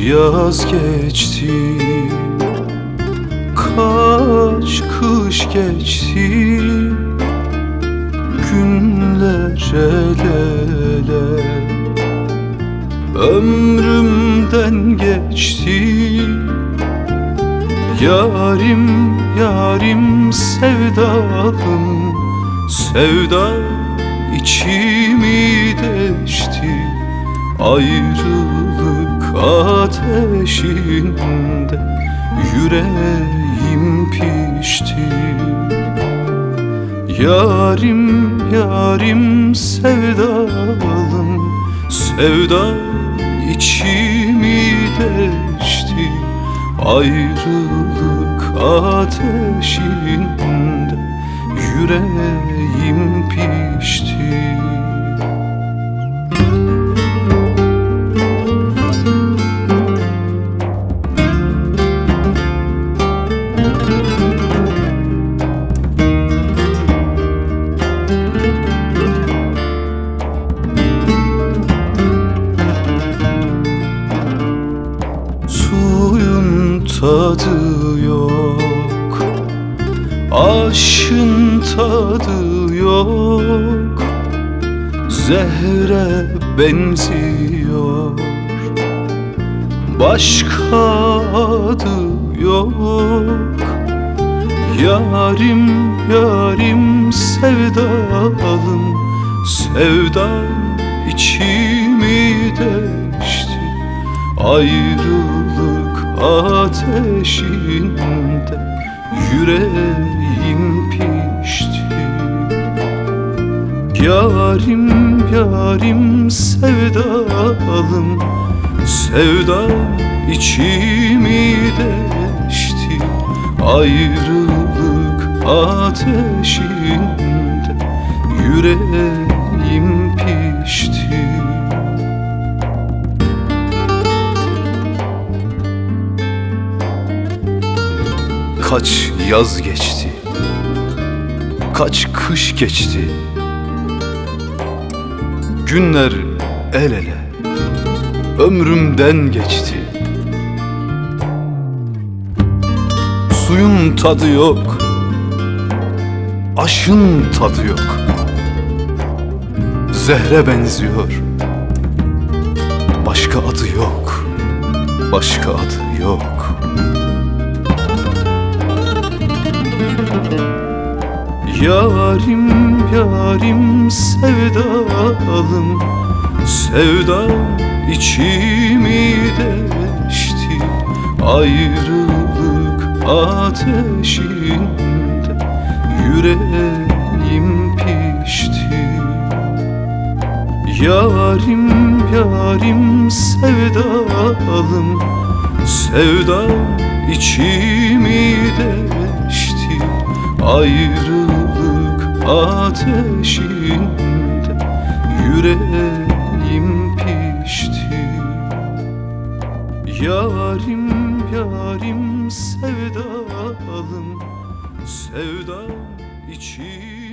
yaz geçti, kaç kış geçti, günler el ele ömrümden geçti. Yarim, yarim, sevdalım, sevda içimi deşti. Ayrılık ateşinde yüreğim pişti. Yarim, yarim, sevdalım, sevda içimi deşti. Ayrılık ateşinde yüreğim pişti. Suyun tadı yok, aşkın tadı yok, zehre benziyor, başka adı yok. Yarim, yarim, sevdalım, sevda içimi deşti. Ayrılık ateşinde yüreğim pişti. Yarim, yarim, sevdalım, sevda içimi deşti. Ayrılık ateşinde yüreğim pişti. Kaç yaz geçti, kaç kış geçti, günler el ele ömrümden geçti. Suyun tadı yok, aşkın tadı yok, zehre benziyor, başka adı yok, başka adı yok. Yarim, yarim, sevdalım, sevda içimi deşti. Ayrılık ateşinde yüreğim pişti. Yarim, yarim, sevdalım, sevda içimi deşti. Ayrılık ateşinde yüreğim pişti. Yarim, yarim, sevdalım, sevda içi